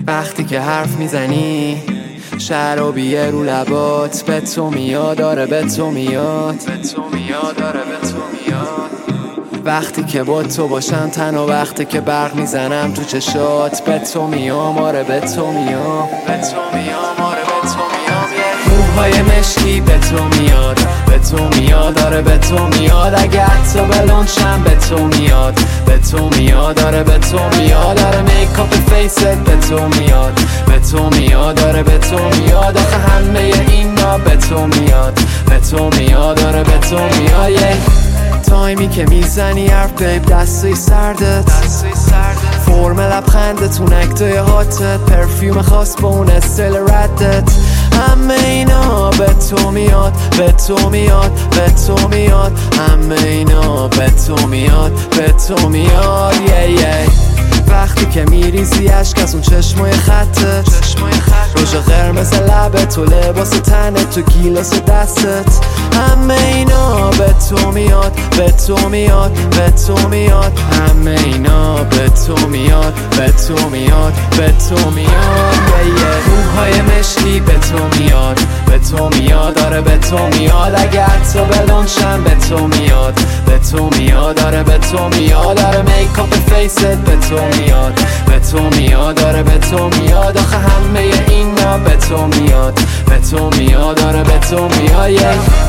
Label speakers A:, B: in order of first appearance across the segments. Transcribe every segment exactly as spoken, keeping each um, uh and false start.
A: وقتی که حرف میزنی شرابیه رو لبات، به تو میاد داره به تو میاد، به تو میاد داره به تو میاد. وقتی که با تو باشم تنها وقتی که برق میزنم تو چشات، به تو میام آره به تو میام، به تو میام آره به تو میام. موهای مشکی به تو میاد، به تو میاد آره به تو میاد. اگه حتی بلونشم به تو میاد، به تو میاد آره به تو میاد. آره میکاپ فیست به تو میاد، به تو میاد آره به تو میاد. آخه همه اینا به تو میاد، به تو میاد آره به تو میاد. تایمی که میزنی حرف بیب دستوی سردت، فرم لبخندت اون اکتای هاتت، پرفیوم خاص با اون استیل ردت. همه اینا به تو میاد، به تو میاد، به تو میاد. همه اینا به تو میاد، به تو میاد. yeah, yeah. وقتی که میریزی عشق از اون چشمای خطت، روژ قرمز لبت و لباس تنت تو گیلاس دستت. همه اینا به تو میاد، به تو میاد، به تو میاد. همه اینا به تو میاد، به تو میاد، به تو میاد. موهای مشکی به تو میاد، به تو میاد آره به تو میاد. اگه حتی بلونشم به تو میاد، به تو میاد آره به تو میاد. آره میکاپ فیست به تو میاد، به تو میاد آره به تو میاد. آخه همه اینا به تو میاد، به تو میاد آره به تو میاد. yeah.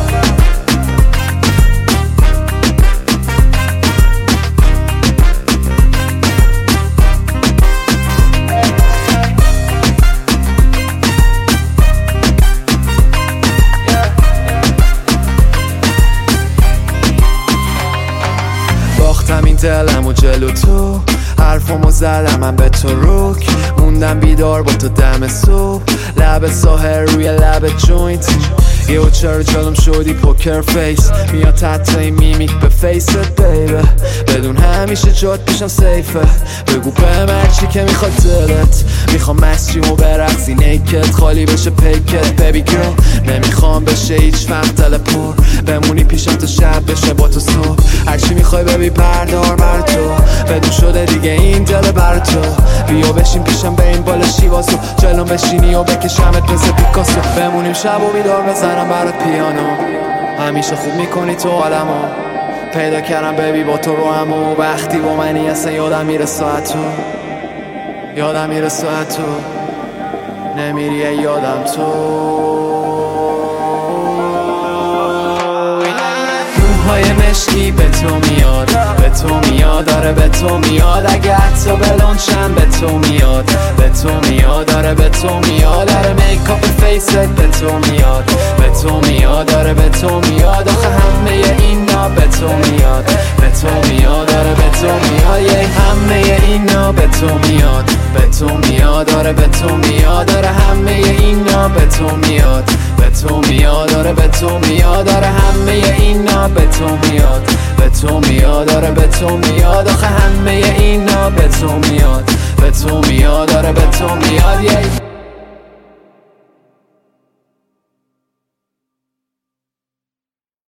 A: این دلم و جلو تو حرفمو زدم من به تو روک، موندم بیدار با تو دم صبح. لب ساحر روی لب جوینت، یهو چرا جلوم شدی پوکر فیس. میاد حتی این میمیک به فیست بیبه، بدون همیشه جات پیشم سیفه. بگو به مرچی که میخواد دلت، میخوام مسجیمو برقصی نیکت، خالی بشه پیکت بیبی گرل. نمیخوام بشه هیچ وقت دل پر، بمونی پیشم تا شب بشه با تو صبح. هرچی میخوای ببی بردار بر تو، بدون شده دیگه این دل بر تو. بیا بشین پیشم به این بالا شیوازو، جلوم بشینی و بکشمت مثل پیکاسو. بمونیم شب و بیدار بزنم برات پیانو، همیشه خوب میکنی تو عالمو. پیدا کردم ببی با تو رو همو، وقتی با منی اصلا یادم میره ساعتو، یادم میره ساعتو. نمیری یادم تو. موهای مشکی به تو میاد، به تو میاد آره به تو میاد. اگه حتی بلونشم به تو میاد، به تو میاد آره به تو میاد. آره میکاپ فیست به تو میاد، به تو میاد آره به تو میاد. آخه همه اینا به تو میاد، به تو میاد آره به تو میاد. yeah. همه اینا به تو میاد، به تو میاد آره به تو میاد. آره همه اینا به تو میاد، به تو میاد آره به تو میاد. آره همه اینا به تو میاد، به تو میاد آره به تو میاد. آخه همه اینا به تو میاد، به تو میاد آره به تو میاد. yeah.